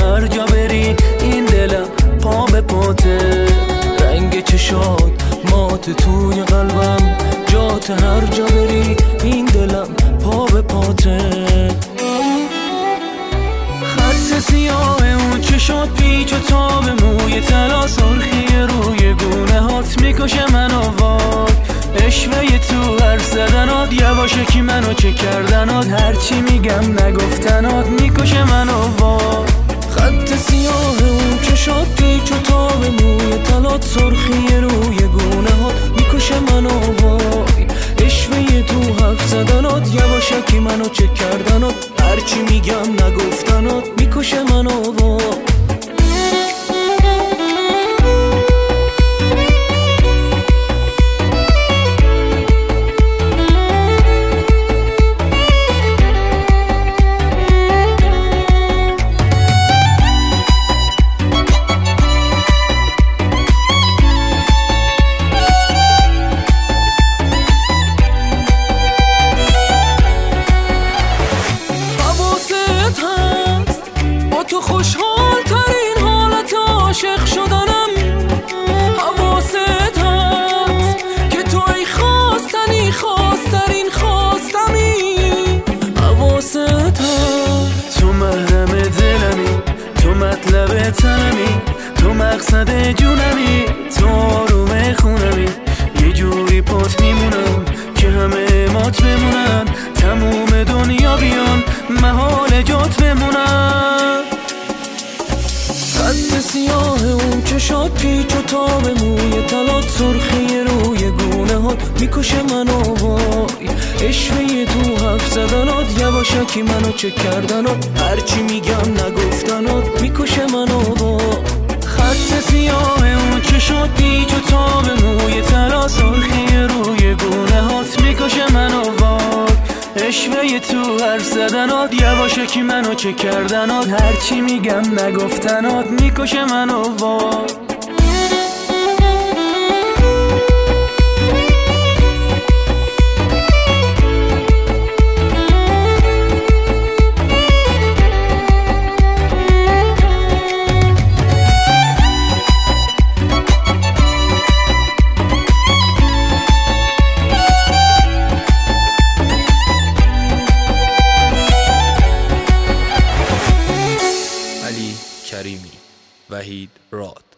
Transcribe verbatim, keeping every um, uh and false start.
هر جا بری این دلم پا به پاته، رنگ چشات مات توی قلبم، جات هر جا بری این دلم پا به پاته. خط سیاه اون چشات پیچ و تاب موی طلا، سرخی روی گونه هات میکشه منو وای، اشوه تو هر زدنات، یواشکی منو چه کردنات، هرچی میگم نگفتنات میکشه منو وای. خط سیاه اون چشات پیچ و تاب موی طلات، سرخی روی گونه هات میکشه منو وای، اشوه تو حرف زدنات، یواشکی منو چه کردنات، هرچی میگم نگفتنات میکشه منو وای. تو خوشحال ترین حالت عاشق شدنم، حواست هست که تو ای خواستنی خواسترین خواستمی، حواست هست تو محرم دلمی، تو مطلب تنمی، تو مقصد جونمی، تو آروم خونمی، یه جوری پات میمونم که همه مات بمونن، تموم دنیا بیان محال جات بمونن. خط سیاه اون چشات پیچ و تاب موی طلات، سرخی روی گونه هات میکشه منو وای، اشوه تو حرف زدنات، یواشکی منو چه کردنات، هرچی میگم نگفتنات میکشه منو وای. خط سیاه اون چشات پیچ و تاب موی طلا، سرخی روی گونه هات میکشه منو وای، اشوه تو حرف زدنات، یواشکی منو چه کردنات، هرچی میگم نگفتنات میکشه منو وای. کریمی، وحید راد.